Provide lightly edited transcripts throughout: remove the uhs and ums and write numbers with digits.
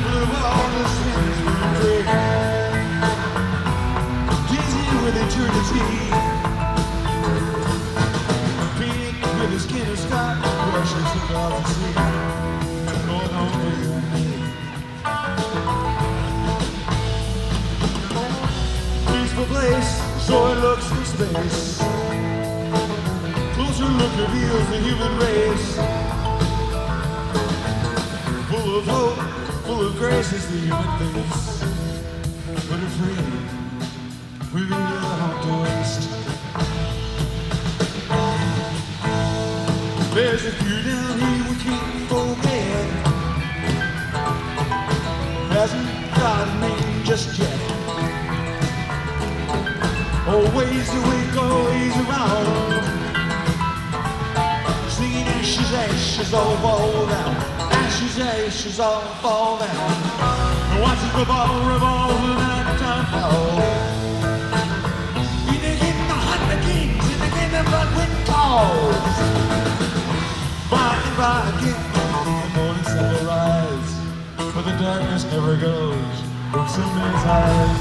of all the sins we pray, dizzy with eternity, pink with the skin of sky, precious above the sea, going on for you and me. Peaceful place, so it looks in space. Closer look reveals the human race. Full of hope, full of grace is the human face. But afraid, we really have to waste. There's a few down here we can't forget. Hasn't got a name just yet. Always awake, always around. Singing ashes, ashes, all fall down. Ashes, ashes, all fall down. And watching the ball revolve and that time fall. In the hunt the kings, in the game of blood wind calls. By and by again, the morning sun will rise. But the darkness never goes from somebody's eyes.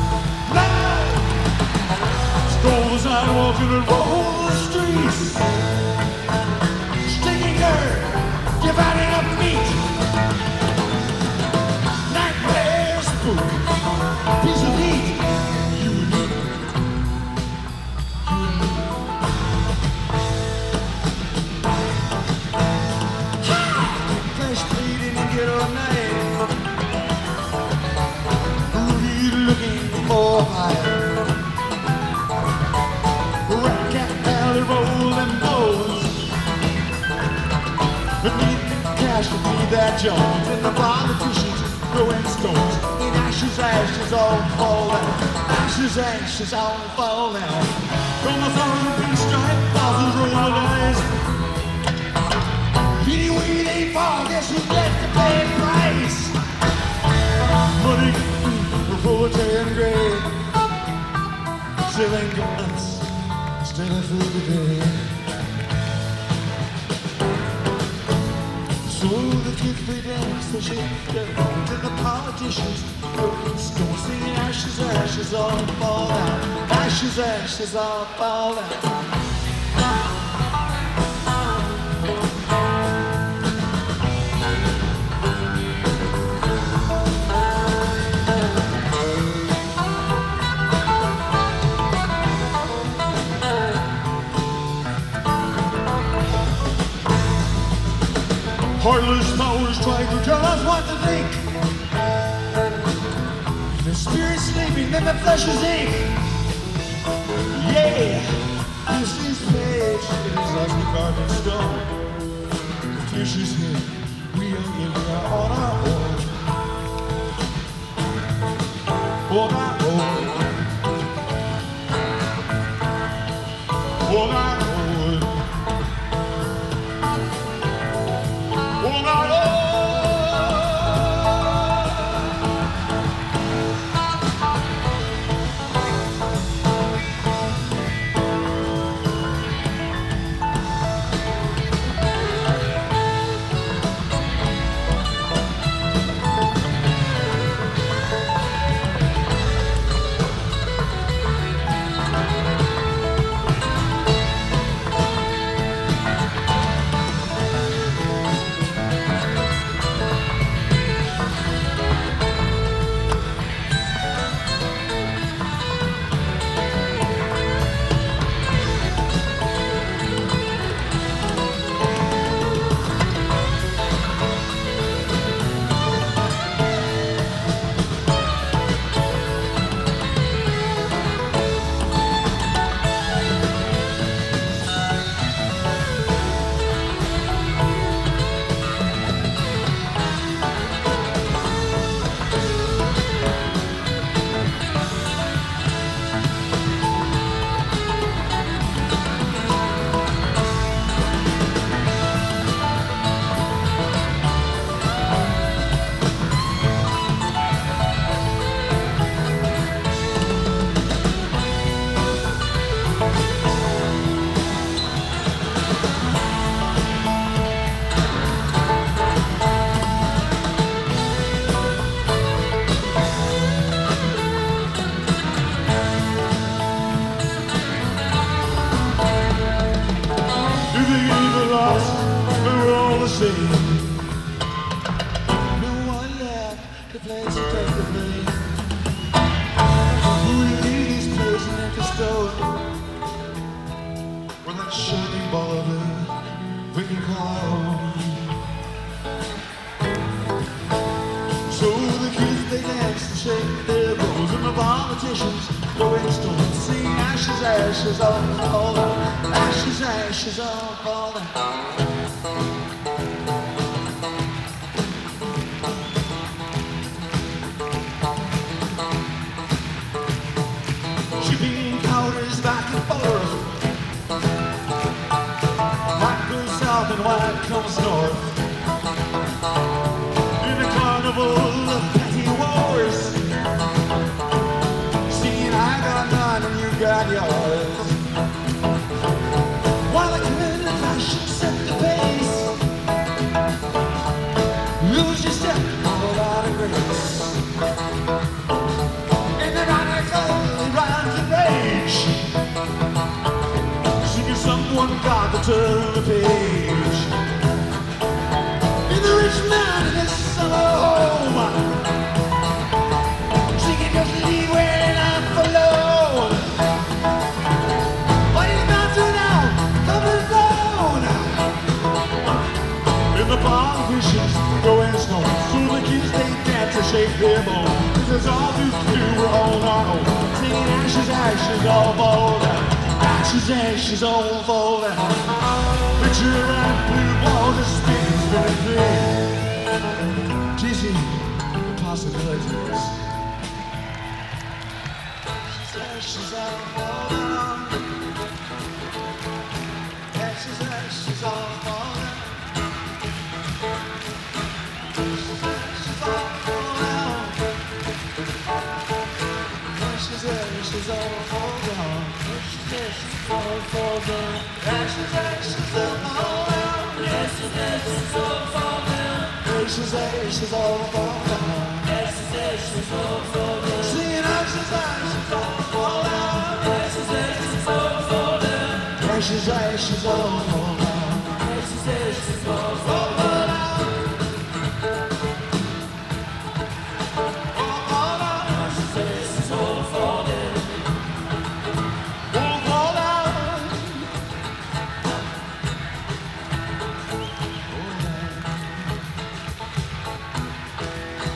Stroll the sidewalks and roll the streets. Stinking dirt, dividing up meat. Nightmare spook, piece of heat. You and me, you and me. Ha! Flesh bleeding and get all night. Rudy looking for fire. Cash to feed that Jones, and the politicians throwing stones. In ashes, ashes, all fall down. Ashes, ashes, all fall down. From the thorn of peace stripe, thousands roll the dice. Anyway, they fall, guess who gets to pay the price? Money, proletarian grade, selling guns instead of food today. So the kids they dance, they shake their bones, and the politicians throwing stones, singing ashes, ashes, all fall down. Ashes, ashes, all fall down. Heartless powers try to tell us what to think. If the spirit's sleeping, then the flesh is ink. Yeah, this is page, it is us the carving stone. The fish is here, we are here, we are on our own. On our own. On our own. the place, take the place. Who leave this place and make a stone? When that shining ball of it, we can call home. So the kids they dance and shake their bones, and the politicians go in stone, sing ashes, ashes, all down. Ashes, ashes, all fall down. Shipping powders back and forth. White goes south and white comes north. In a carnival of petty wars, singing I got mine and you got yours. While the good and passion set the pace, lose your step all out of grace. In the radical round the rage, singing someone got to turn the page. In the rich man in his summer home, singing just leave where I'm alone. But he's not to now, coming down. In the politicians going snow, so the kids they dance to shake their bones. Cause all these two were on our own, singing ashes, ashes, all fall down. Ashes, ashes, all fall down. Picture and blue balls of spinning, spinning free. GC, possibilities. Ashes, all fall down. Ashes, ashes, all fall down. Ashes, ashes, all fall down. Ashes, ashes, all fall down. Ashes, ashes, all fall down. Ashes, ashes, all fall down. Ashes, ashes, all fall down. Ashes, ashes, all fall down. Ashes, ashes, all fall down.